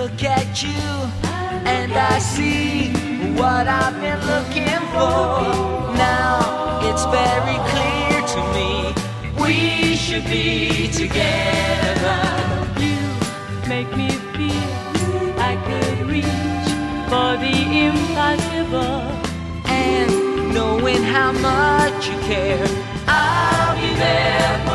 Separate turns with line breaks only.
look at you and I see what I've been looking for. Now it's very clear to me we should be together.
You make me feel I could reach for the impossible.
And knowing how much you care, I'll be there.